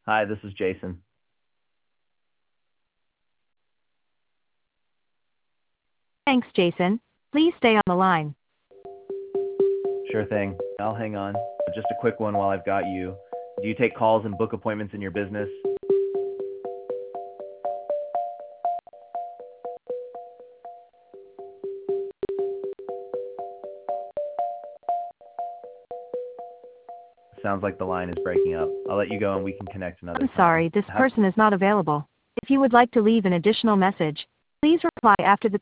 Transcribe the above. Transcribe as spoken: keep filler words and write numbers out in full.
Hi, this is Jason. Thanks, Jason. Please stay on the line. Sure thing. I'll hang on. Just a quick one while I've got you. Do you take calls and book appointments in your business? Sounds like the line is breaking up. I'll let you go and we can connect another I'm time. sorry, this Have- person is not available. If you would like to leave an additional message, please reply after the